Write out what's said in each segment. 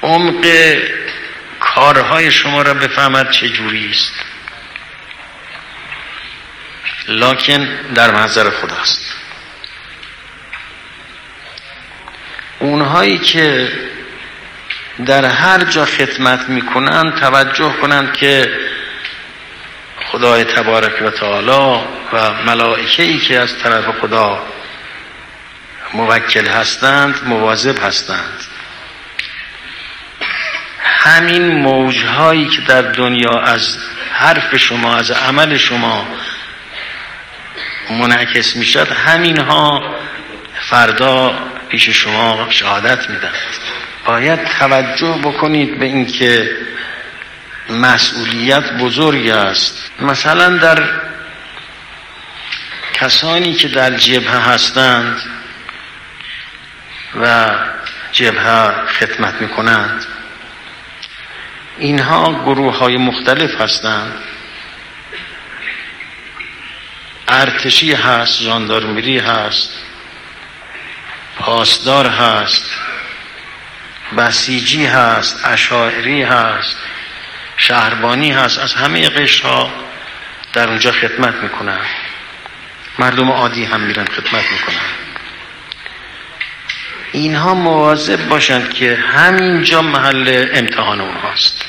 عمق کارهای شما را بفهمد چه جوری است، لکن در محضر خداست. اونهایی که در هر جا خدمت میکنند توجه کنند که خدای تبارک و تعالی و ملائکه‌ای که از طرف خدا موکل هستند مواظب هستند. همین موجهایی که در دنیا از حرف شما، از عمل شما منعکس میشد، همین ها فردا پیش شما شهادت میدن. باید توجه بکنید به اینکه مسئولیت بزرگ است. مثلا در کسانی که در جبهه هستند و جبهه خدمت میکنند، اینها گروه های مختلف هستند. ارتشی هست، ژاندارمری هست، پاسدار هست، بسیجی هست، اشاعری هست، شهربانی هست. از همه قشرها در اونجا خدمت میکنن. مردم عادی هم میرن خدمت میکنن. اینها مواظب باشند که همینجا محل امتحان اونهاست،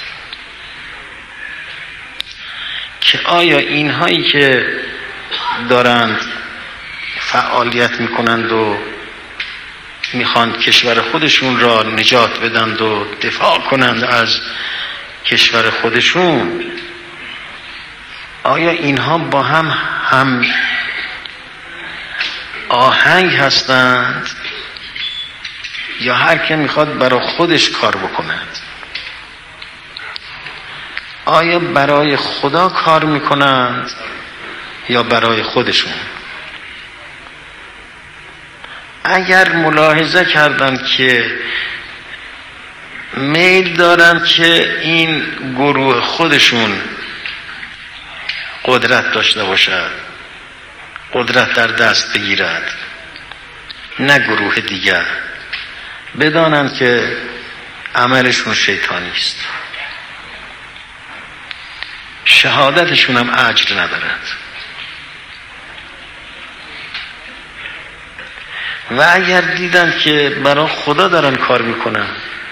که آیا اینهایی که دارند فعالیت میکنند و میخوان کشور خودشون را نجات بدند و دفاع کنند از کشور خودشون، آیا اینها با هم آهنگ هستند یا هر که میخواد برای خودش کار بکند؟ آیا برای خدا کار میکنند یا برای خودشون؟ اگر ملاحظه کردند که میل دارند که این گروه خودشون قدرت داشته باشد، قدرت در دست بگیرد، نه گروه دیگر، بدانند که عملشون شیطانی است، شهادتشون هم اجر ندارد. و اگر دیدن که برای خدا دارن کار میکنن،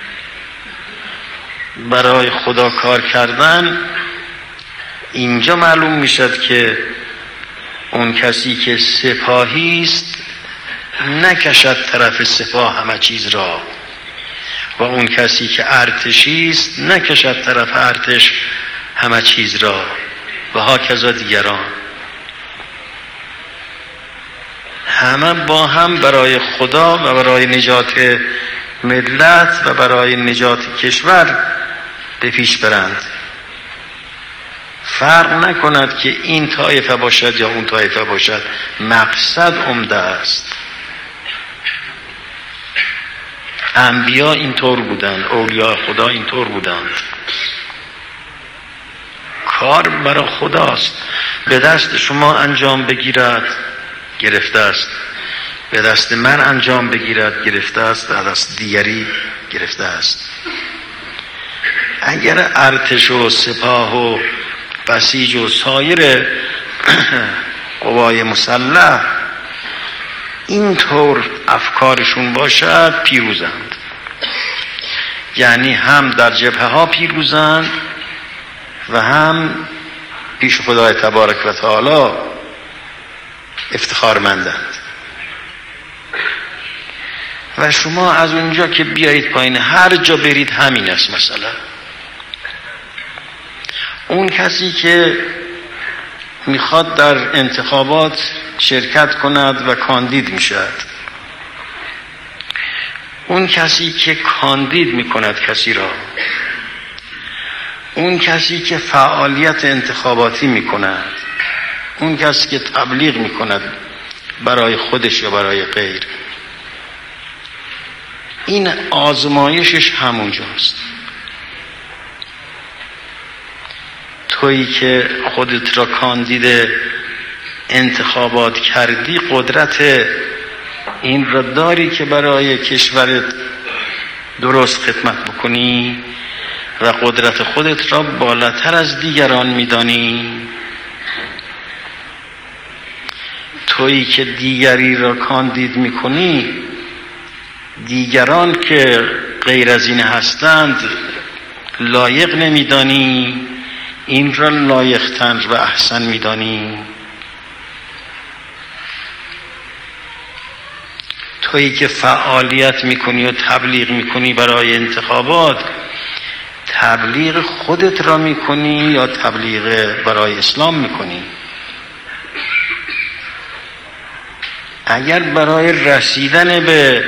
برای خدا کار کردن، اینجا معلوم میشد که اون کسی که سپاهی است نکشد طرف سپاه همه چیز را، و اون کسی که ارتشی است نکشد طرف ارتش همه چیز را، و هاکذا دیگران. همه با هم برای خدا و برای نجات ملت و برای نجات کشور به پیش برند. فرق نکند که این طایفه باشد یا اون طایفه باشد، مقصد عمده است. انبیا اینطور بودند، اولیاء خدا اینطور بودند. کار برای خداست. به دست شما انجام بگیرد گرفته است، به دست من انجام بگیرد گرفته است، به دست دیگری گرفته است. اگر ارتش و سپاه و بسیج و سایر قوای مسلح اینطور افکارشون باشد، پیروزند. یعنی هم در جبهه ها پیروزند و هم پیش خدای تبارک و تعالی افتخارمندند. و شما از اونجا که بیایید پایین، هر جا برید همین است. مثلا اون کسی که میخواد در انتخابات شرکت کند و کاندید میشد، اون کسی که کاندید میکند کسی را، اون کسی که فعالیت انتخاباتی میکند، اون کسی که تبلیغ میکند برای خودش یا برای غیر، این آزمایشش همونجاست. تویی که خودت را کاندید انتخابات کردی، قدرت این را داری که برای کشورت درست خدمت بکنی و قدرت خودت را بالاتر از دیگران می‌دانی. تویی که دیگری را کاندید می‌کنی، دیگران که غیر از این هستند لایق نمی‌دانی، این را لایق‌تر و احسن می‌دانی. تویی که فعالیت می‌کنی و تبلیغ می‌کنی برای انتخابات، تبلیغ خودت را می‌کنی یا تبلیغ برای اسلام می‌کنی؟ اگر برای رسیدن به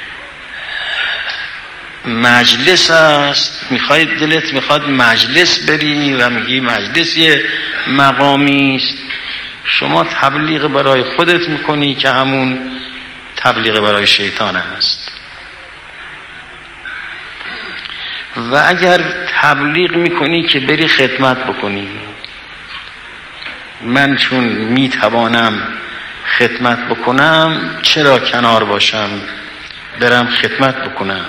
مجلس است، دلت میخواد مجلس بری و میگی مجلس یه مقامی است، شما تبلیغ برای خودت میکنی که همون تبلیغ برای شیطان است. و اگر تبلیغ میکنی که بری خدمت بکنی، من چون میتوانم خدمت بکنم چرا کنار باشم برم خدمت بکنم،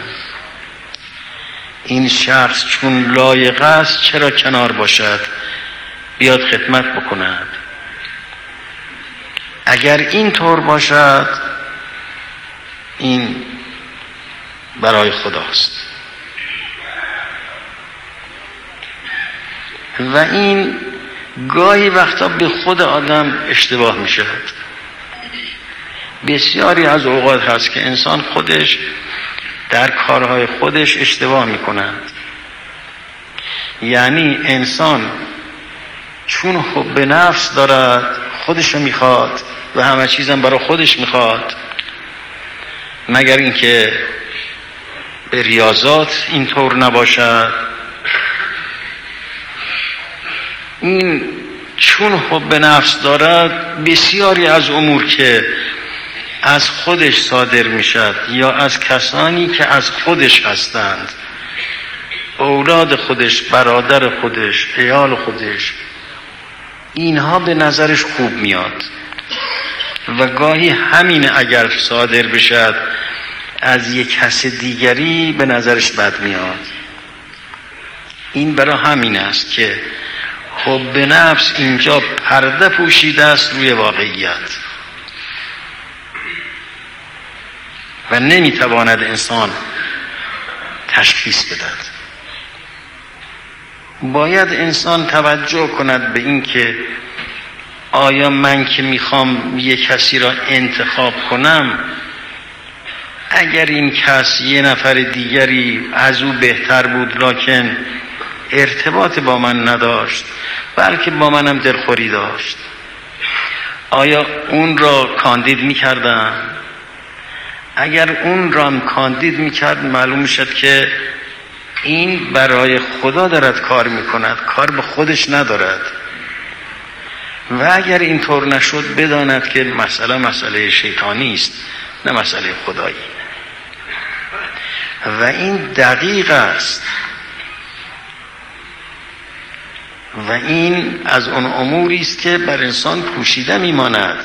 این شخص چون لایق است چرا کنار باشد بیاد خدمت بکند. اگر این طور باشد این برای خداست و این گاهی وقتا به خود آدم اشتباه می شود. بسیاری از اوقات هست که انسان خودش در کارهای خودش اشتباه می کند. یعنی انسان چون حب نفس دارد خودشو میخواد و همه چیزم برای خودش میخواد، مگر اینکه به ریاضات اینطور نباشد. این چون حب نفس دارد بسیاری از امور که از خودش صادر میشد یا از کسانی که از خودش هستند، اولاد خودش، برادر خودش، عیال خودش، اینها به نظرش خوب میاد و گاهی همین اگر صادر بشد از یک کس دیگری به نظرش بد میاد. این برای همین است که حب نفس اینجا پرده پوشیده است روی واقعیت و نمیتواند انسان تشخیص بدهد. باید انسان توجه کند به این که آیا من که میخوام یک کسی را انتخاب کنم، اگر این کس یه نفر دیگری از او بهتر بود لکن ارتباط با من نداشت بلکه با منم دلخوری داشت، آیا اون را کاندید میکردم؟ اگر اون را کاندید میکرد معلوم شد که این برای خدا دارد کار میکند، کار به خودش ندارد. و اگر اینطور نشد بداند که مسئله شیطانی است نه مسئله خدایی. و این دقیق است و این از اون اموری است که بر انسان پوشیده میماند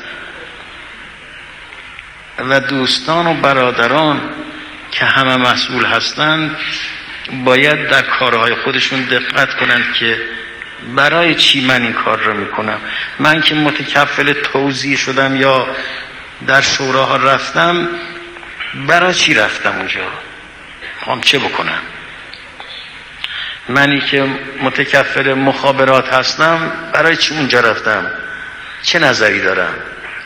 و دوستان و برادران که همه مسئول هستند باید در کارهای خودشون دقت کنند که برای چی من این کار را میکنم. من که متکفل توزیع شدم یا در شوراها رفتم، برای چی رفتم اونجا؟ میخوام چه بکنم؟ منی که متکفل مخابرات هستم برای چی اونجا رفتم؟ چه نظری دارم؟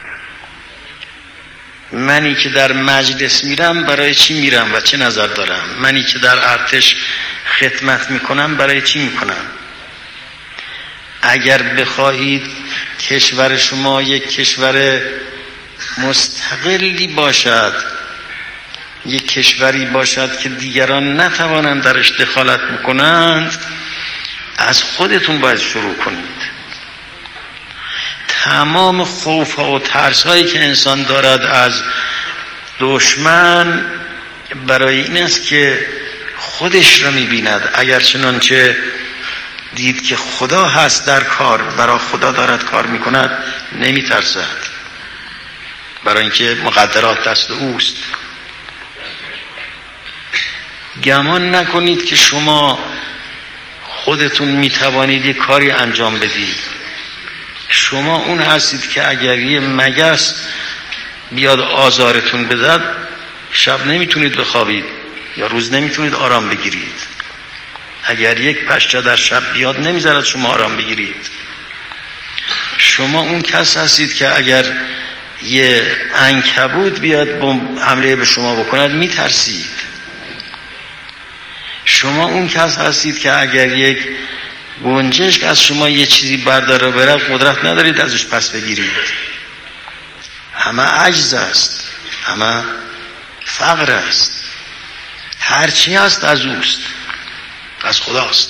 منی که در مجلس میرم برای چی میرم و چه نظر دارم؟ منی که در ارتش خدمت میکنم برای چی میکنم؟ اگر بخواهید کشور شما یک کشور مستقلی باشد، یک کشوری باشد که دیگران نتوانند درش دخالت بکنند، از خودتون باید شروع کنید. تمام خوف و ترس هایی که انسان دارد از دشمن برای این است که خودش را می‌بیند. اگر چنانچه دید که خدا هست در کار، برای خدا دارد کار می‌کند، نمی‌ترسد، برای اینکه مقدرات دست اوست. گمان نکنید که شما خودتون میتوانید یک کاری انجام بدید. شما اون هستید که اگر یه مگس بیاد آزارتون بدهد، شب نمیتونید بخوابید یا روز نمیتونید آرام بگیرید. اگر یک پشه در شب بیاد نمیذارد شما آرام بگیرید. شما اون کس هستید که اگر یه عنکبوت بیاد حمله به شما بکند میترسید. شما اون کس هستید که اگر یک گنجشک از شما یه چیزی برداره بره قدرت ندارید ازش پس بگیرید. همه عجز است، همه فقر است، هرچی هست از اوست، از خداست.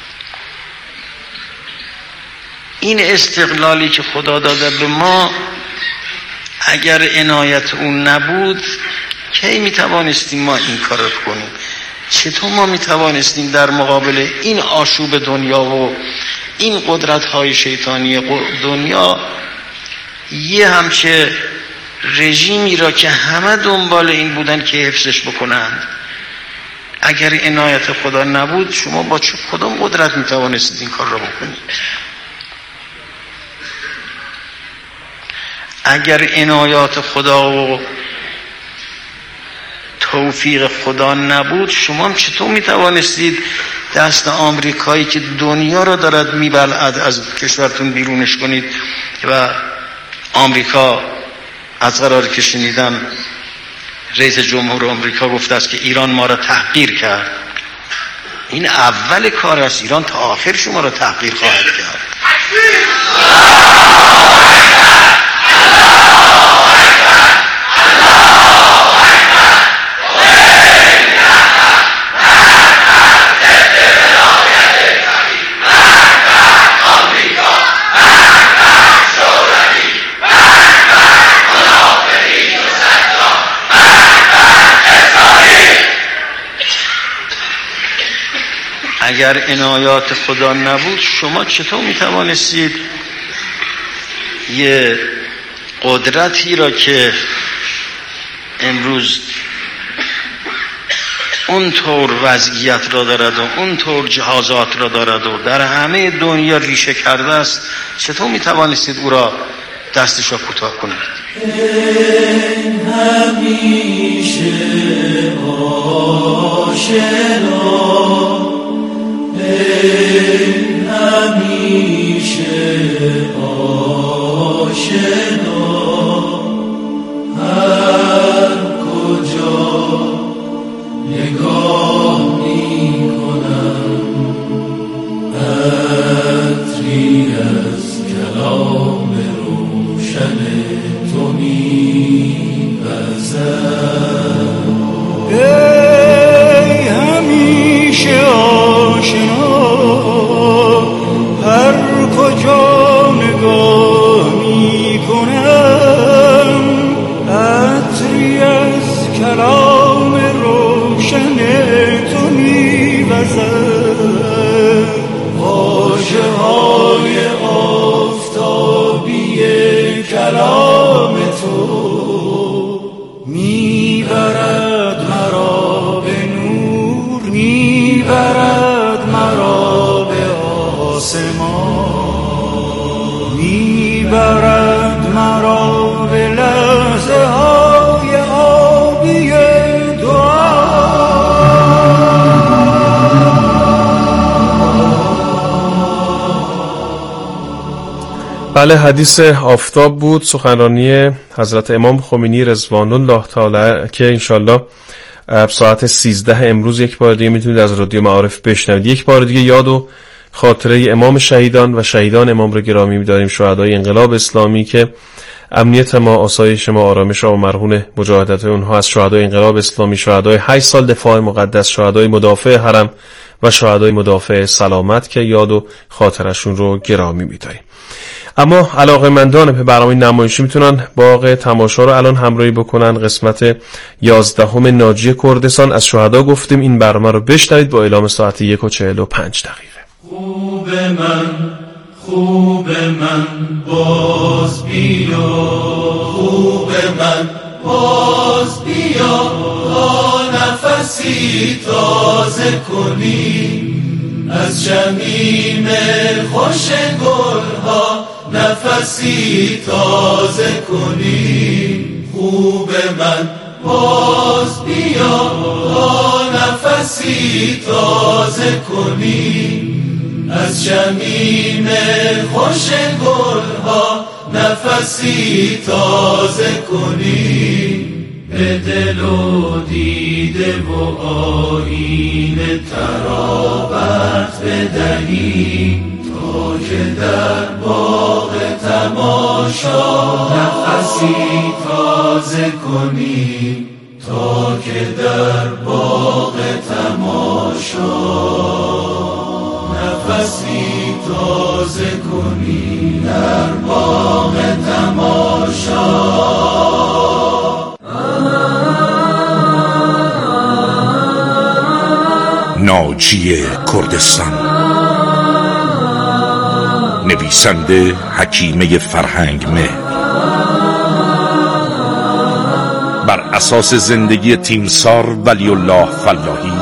این استقلالی که خدا داده به ما اگر عنایت اون نبود کی میتوانستیم ما این کار رو کنیم؟ چطور ما میتوانستیم در مقابل این آشوب دنیا و این قدرت‌های شیطانی دنیا یه همچه رژیمی را که همه دنبال این بودن که حفظش بکنند، اگر عنایت خدا نبود شما با چه کدام قدرت میتوانستید این کار را بکنید؟ اگر عنایات خدا و توفیق خدا نبود شما چطور میتوانستید دست آمریکایی که دنیا را دارد میبلعد از کشورتون بیرونش کنید؟ و آمریکا از قرار که شنیدم رئیس جمهور آمریکا گفته است که ایران ما را تحقیر کرد. این اول کار است. ایران تا آخر شما را تحقیر خواهد کرد. اگر عنایات خدا نبود شما چطور میتوانستید یه قدرتی را که امروز اونطور وضعیت را دارد و اونطور جهازات را دارد و در همه دنیا ریشه کرده است، چطور میتوانستید او را دستش را کوتاه کنید؟ همیشه آشنا، همیشه آشنا، هر کجا نگاه می کنم عطری از کلام روشن تو می وزد. ای همیشه آشنا، هر کجا نگاه می کنم عطری از کلام روشن تو می وزد. واژه های آفتابی کلام تو میبرد مرا به نور، میبرد مرا به آسمان، میبرد مرا به لحظه های آبی دعا. بله، حدیث آفتاب بود، سخنرانی حضرت امام خمینی رضوان الله تعالی که انشالله ساعت 13 امروز یک بار دیگه میتونید از رادیو معارف بشنوید. یک بار دیگه یاد و خاطره امام شهیدان و شهیدان امام رو گرامی می‌داریم، شهدای انقلاب اسلامی که امنیت ما، آسایش ما، آرامش ما و مرهون مجاهدت اونها از شهدای انقلاب اسلامی، شهدای 8 سال دفاع مقدس، شهدای مدافع حرم و شهدای مدافع سلامت که یاد و خاطرشون رو گرامی می‌داریم. اما علاقه‌مندان به برنامه نمایشی میتونن باغ تماشا رو الان همراهی بکنن. قسمت 11 ناجی کردستان از شهدا گفتیم. این برنامه رو بشنوید با اعلام ساعت 1:45. خوب من باز بیا، خوب من باز بیا. نفسی تازه کنی، از شمیم خوش گلها نفسی تازه کنی. خوب من باز بیا تا نفسی تازه کنی، از شمیم خوش گلها نفسی تازه کنی. به دل و دیده و آیین ترابت بدهی، تا که در باغ تماشا نفسی تازه کنی، تا که در باغ تماشا نفسی تازه کنی، در باغ تماشا. ناجی کردستان، نویسنده حکیمه فرهنگ مهر، بر اساس زندگی تیمسار ولی الله فلاحی.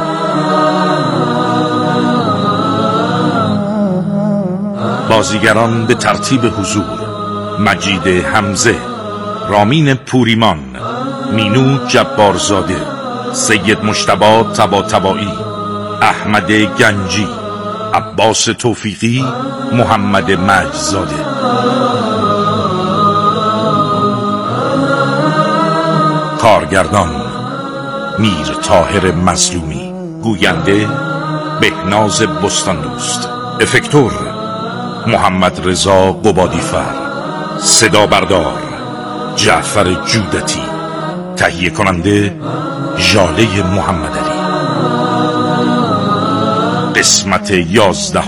بازیگران به ترتیب حضور: مجید حمزه، رامین پوریمان، مینو جبارزاده، سید مجتبی طباطبایی، احمد گنجی، عباس توفیقی، محمد مجدزاده. کارگردان: میر طاهر مظلومی، گوینده بهناز بستاندوست، افکتور محمد رضا قبادیفر، صدا بردار جعفر جودتی، تهیه کننده ژاله محمدعلی. قسمت 11.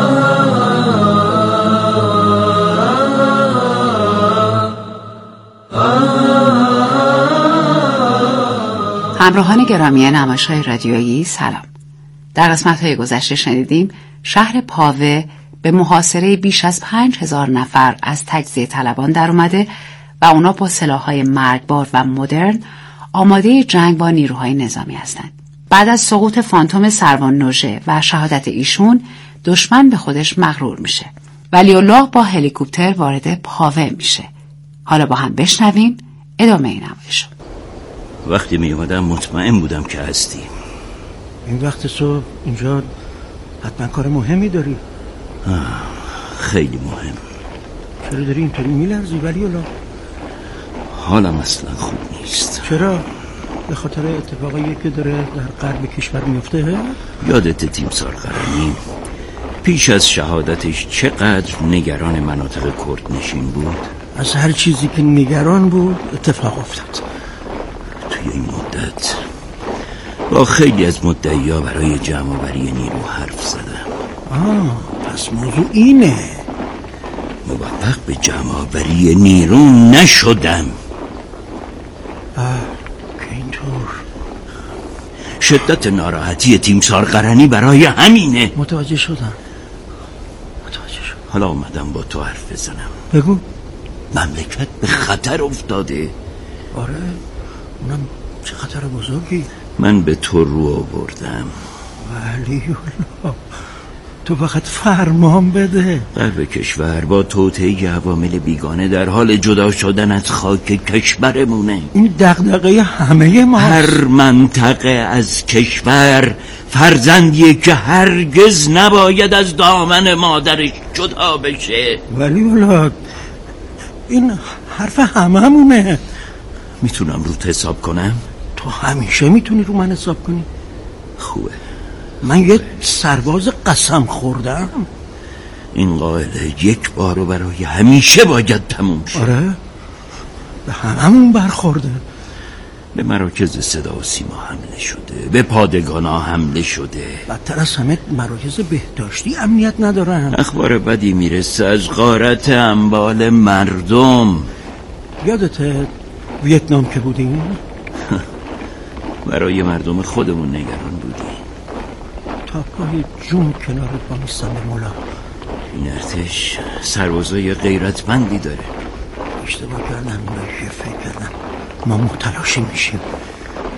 همراهان گرامی نمایش‌های رادیویی سلام. در قسمت‌های گذشته شنیدیم شهر پاوه به محاصره بیش از 5000 نفر از تجزیه طلبان در اومده و اونا با سلاح‌های مرگبار و مدرن آماده جنگ با نیروهای نظامی هستند. بعد از سقوط فانتوم سروان نوژه و شهادت ایشون، دشمن به خودش مغرور میشه. ولی الله با هلیکوپتر وارد پاوه میشه. حالا با هم بشنویم ادامه این نمایش. وقتی می اومدم مطمئن بودم که هستی. این وقت صبح اینجا حتما کار مهمی داری. خیلی مهم. چرا داری اینطوری میلرزی ولی الله؟ حالم اصلا خوب نیست. چرا؟ به خاطر اتفاقی که داره در غرب کشور میفته؟ یادت تیمسار قرنی پیش از شهادتش چقدر نگران مناطق کرد نشین بود؟ از هر چیزی که نگران بود اتفاق افتاد. توی این مدت با خیلی از مدعی‌ها برای جمع‌آوری نیرو حرف زدم. پس موضوع اینه. موفق به جمع‌آوری نیرو نشدم. که اینطور؟ شدت ناراحتی تیمسار قرنی برای همینه. متوجه شدم. حالا اومدم با تو حرف بزنم. بگو. مملکت به خطر افتاده. آره، اونم چه خطر بزرگی. من به تو رو آوردم. ولی الله، تو فقط فرمان بده. غرب کشور با توطئه عوامل بیگانه در حال جدا شدن از خاک کشورمونه. این دغدغه همه ما. هر منطقه از کشور فرزندیه که هرگز نباید از دامن مادرش جدا بشه. ولی الله، این حرف هممونه. میتونم روت حساب کنم؟ تو همیشه میتونی رو من حساب کنی. خوبه. من یه سرباز قسم خوردم. این قاعده یک بار و برای همیشه باید تموم شه. آره، به هممون برخورده. به مراکز صدا و سیما حمله شده، به پادگانا حمله شده. بدتر از همه مراکز بهداشتی امنیت ندارن. اخبار بدی میرسه از غارت اموال مردم. یادته ویتنام که بودیم؟ برای مردم خودمون نگران بودیم. تا پای جون کنارت با میستم به مولا. این ارتش سربازای غیرتمندی داره. اشتباه کردم، اونایی که فکر کردم ما متلاشی میشیم.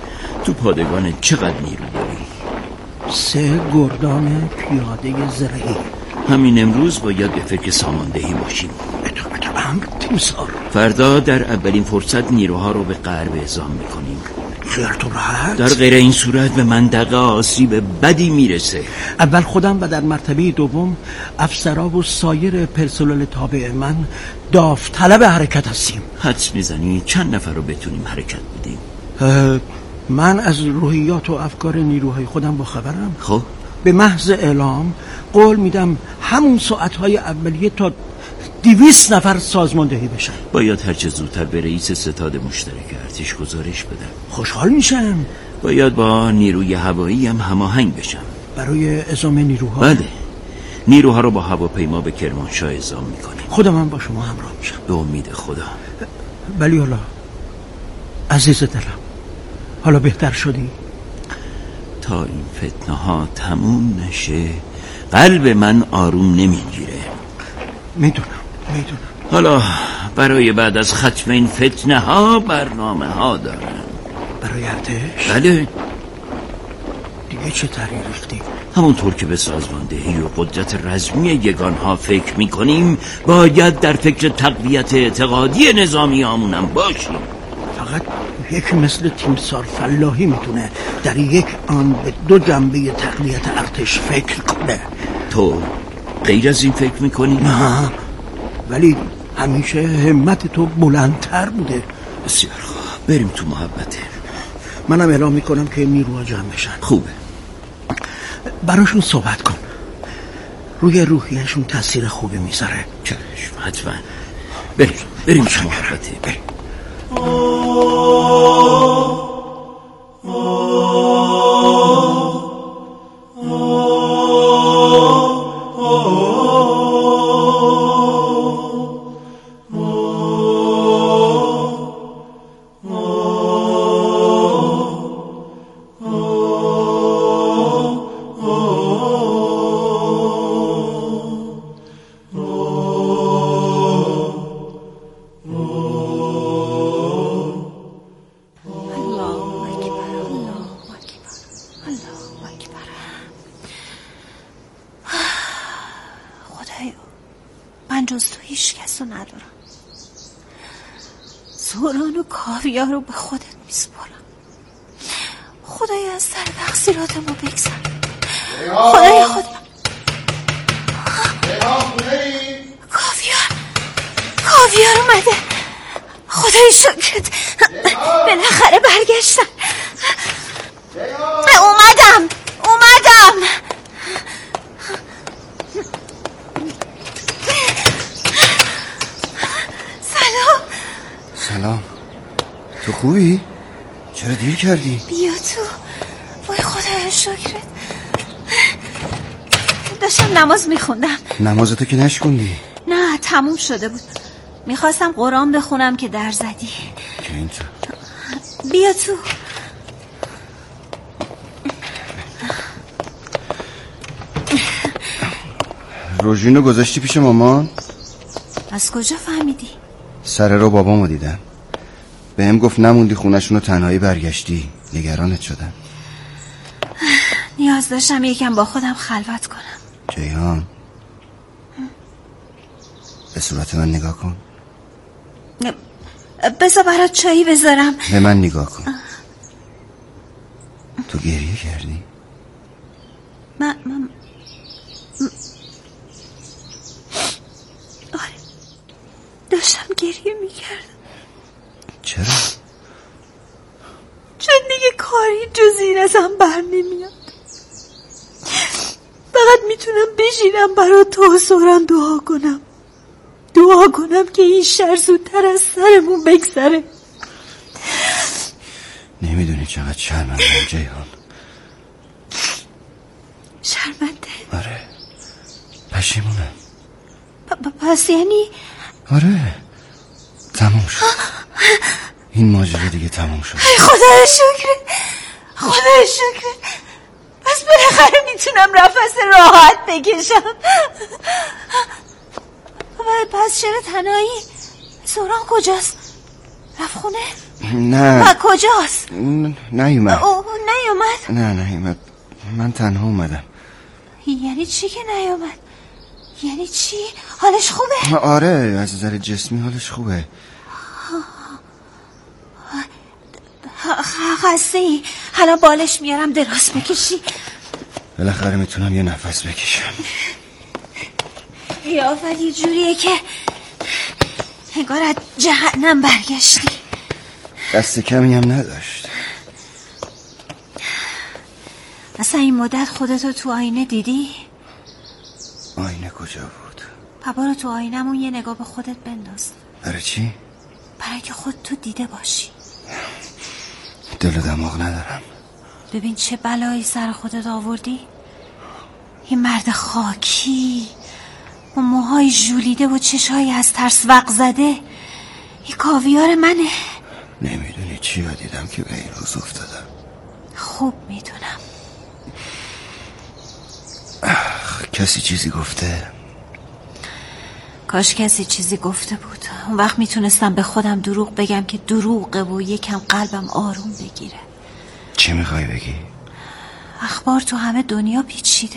تو پادگان چقدر نیرو داری؟ 3 گردان پیاده زرهی. همین امروز باید به فکر ساماندهی باشیم. امر تیمسار. فردا در اولین فرصت نیروها رو به غرب اعزام میکنیم. خیالتون راحت؟ در غیر این صورت به منطقه آسیب بدی میرسه. اول خودم و در مرتبه دوم افسرا و سایر پرسنل تابع من داوطلب حرکت هستیم. حدس میزنی چند نفر رو بتونیم حرکت بدیم؟ من از روحیات و افکار نیروهای خودم با خبرم. خب به محض اعلام قول میدم همون ساعتهای اولیه تا 200 نفر سازماندهی بشن. باید هرچه زودتر به رئیس ستاد مشترک ارتش گزارش بدم. خوشحال میشم. باید با نیروی هوایی هم هماهنگ بشم. برای اعزام نیروها؟ بله، نیروها رو با هواپیما به کرمانشاه اعزام میکنیم. خودم هم با شما همراه میشم. به امید خدا. ولی حالا عزیز دلم، حالا بهتر شدی؟ تا این فتنه ها تموم نشه قلب من آروم نمیگیره. میدونم. حالا برای بعد از ختم این فتنه ها برنامه ها دارم. برای ارتش؟ بله. دیگه چه طرحی ریختی؟ همونطور که به سازماندهی و قدرت رزمی یگان ها فکر میکنیم باید در فکر تقویت اعتقادی نظامی آمونم باشیم. فقط یکی مثل تیمسار فلاحی میتونه در یک آن به 2 جنبه تقویت ارتش فکر کنه. تو غیر از این فکر میکنی؟ نه، ولی همیشه همت تو بلندتر بوده. بسیار خوب، بریم تو محبته. منم اعلام میکنم که نیروها جمع بشن. خوبه. براشون صحبت کن. روی روحیشون تاثیر خوبی میذاره. چشم، حتما. بریم تو محبته. بریم. من جز تو هیچ کسو ندارم. سوران و کاویار رو به خودت میسپارم. خدای از سر تقصیرات ما بگذر. خدای کاویار اومده. خدای شکرت، بالاخره برگشتن. اومدم. سلام. تو خوبی؟ چرا دیر کردی؟ بیا تو. وای خدای شکرت. داشتم نماز میخوندم. نمازتو که نشکوندی؟ نه، تموم شده بود. میخواستم قرآن بخونم که در زدی. که اینطور. بیا تو. روژینو گذاشتی پیش مامان؟ از کجا فهمیدی؟ سر رو بابامو دیدم. بهم گفت نموندی خونشونو تنهایی برگشتی. نگرانت شدم. نیاز داشتم یکم با خودم خلوت کنم. جیهان، به صورت من نگاه کن. بذار برات چایی بذارم. به من نگاه کن. تو گریه کردی؟ من آره، داشتم گریه میکردم. چرا؟ چون دیگه کاری جز این ازم بر نمیاد. فقط میتونم بشینم برای تو و سوران دعا کنم که این شر زودتر از سرمون بگذره. نمیدونی چقدر شرمندم جیهان. شرمنده؟ آره، پشیمونم. پس یعنی؟ آره، تموم شد. این ماجرا دیگه تموم شد. خدای شکر. پس بالاخره میتونم نفس راحت بکشم. پس چرا تنهایی؟ سوران کجاست؟ رفت خونه؟ نه. و کجاست؟ نیومد. او نیومد؟ نیومد. من تنها اومدم. یعنی چی که نیومد؟ یعنی چی؟ حالش خوبه؟ آره، از نظر جسمی حالش خوبه. خسته ای؟ حالا بالش میارم دراز بکشی. بالاخره میتونم یه نفس بکشم. قیافت یه جوریه که انگار از جهنم برگشتی. دست کمی هم نداشت. اصلا این مدت خودتو تو آینه دیدی؟ آینه کجا بود؟ برو تو آینمون یه نگاه به خودت بنداز. برای چی؟ برای که خودتو دیده باشی. دل و دماغ ندارم. ببین چه بلایی سر خودت آوردی. این مرد خاکی و موهای ژولیده و چشایی از ترس وق زده، این کاویار منه. نمیدونی چی ها دیدم که به این روز افتادم. خوب میدونم. کسی چیزی گفته؟ کاش کسی چیزی گفته بود. اون وقت میتونستم به خودم دروغ بگم که دروغه و یکم قلبم آروم بگیره. چی میخوای بگی؟ اخبار تو همه دنیا پیچیده.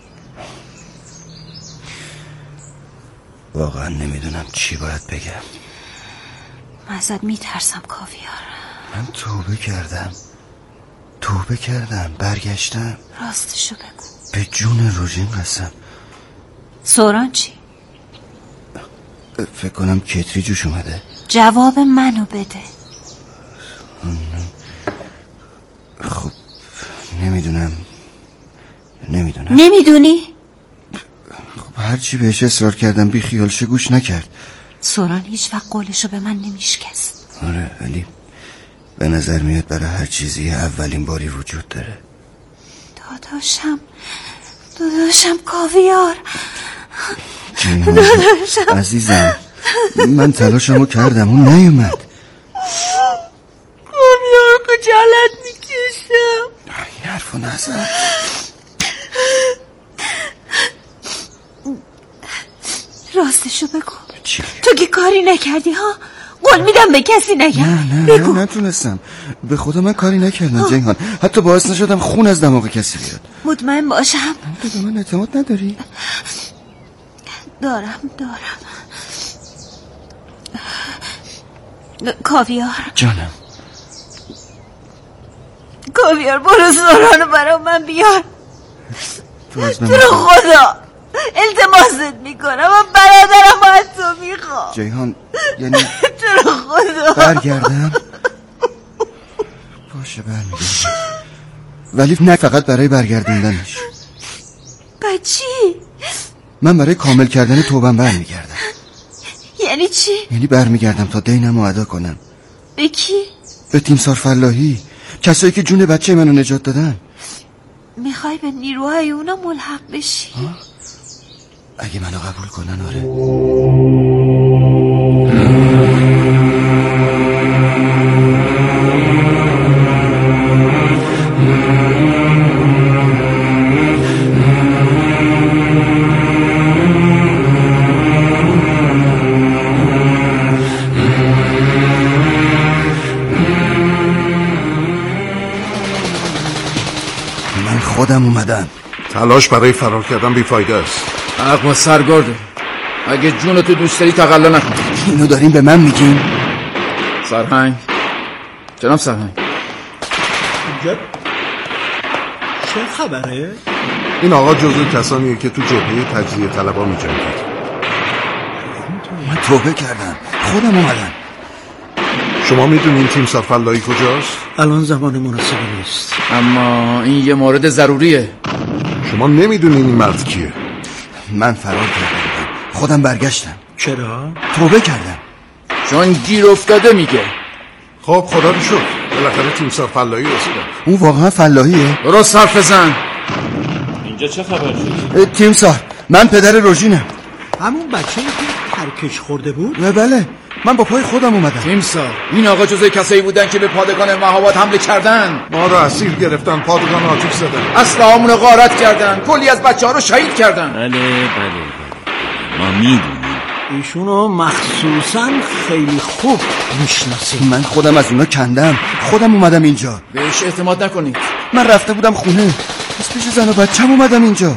واقعا نمیدونم چی باید بگم. من ازت میترسم کاویار. من توبه کردم برگشتم. راستشو بگو. به جون روژین قسم. سوران چی؟ فکر کنم کتری جوش اومده. جواب منو بده. خب نمیدونم. نمیدونی؟ خب هرچی بهش اصرار کردم بی خیالش گوش نکرد. سوران هیچ وقت قولشو به من نمیشکست. آره ولی به نظر میاد برای هر چیزی اولین باری وجود داره. داداشم کاویار. داداشم عزیزم، من تلاشمو کردم اون نیومد. کاویار خجالت میکشم. این حرفو نزن. راستشو بگو. چی؟ تو که کاری نکردی ها؟ قول میدم به کسی نگم. نه نتونستم. به خدا من کاری نکردم جیهان. حتی باعث نشدم خون از دماغ کسی بیاد. مطمئن باشم؟ تو به من اعتماد نداری؟ دارم. کاویار جانم. کاویار برو سورانو برا من بیار. تو از من خدا التماست میکنم. من برادرم از تو میخوام جیهان. یعنی تو رو خدا برگردم؟ باشه برمیگردم، ولی نه فقط برای برگردوندنش. چی؟ من برای کامل کردن توبم برمیگردم. یعنی چی؟ یعنی برمیگردم تا دینمو ادا کنم. به کی؟ به تیمسار فلاحی، کسایی که جون بچه منو نجات دادن. میخوای به نیروهای اونا ملحق بشی؟ اگه منو قبول کنن آره. من خودم اومدم. تلاش برای فرار کردن بیفایده است. حق با سرگرده. اگه جونتو دوست داری تقلا نکن. اینو داریم به من میگین؟ سرهنگ، جناب سرهنگ، چه خبره؟ این آقا جزو کسانیه که تو جبهه تجزیه طلبا میجنگید. من توبه کردم، خودم اومدم. شما میدونین تیمسار فلاحی کجاست؟ الان زمان مناسبی نیست. اما این یه مورد ضروریه. شما نمیدونین این مرد کیه؟ من فرار کردم، خودم برگشتم. چرا؟ توبه کردم. چون گیر افتاده میگه. خب خدا رو شکر بالاخره تیمسار فلاحی رسیدن. اون واقعا فلاحیه؟ درست حرف بزن. اینجا چه خبر شد؟ تیمسار، من پدر روژینم. همون بچه‌ای که ترکش خورده بود؟ بله، من با پای خودم اومدم. تیمسار، این آقا جزو کسایی بودن که به پادگان مهاباد حمله کردن. ما رو اسیر گرفتن، پادگان آتش زدن، اسلحه‌مون رو غارت کردن، کلی از بچه‌ها رو شهید کردن. بله ما میدونیم. ایشونو مخصوصا خیلی خوب میشناسیم. من خودم از اونا کندم، خودم اومدم اینجا. بهش اعتماد نکنید. من رفته بودم خونه، از پیش زن و بچه‌م اومدم اینجا.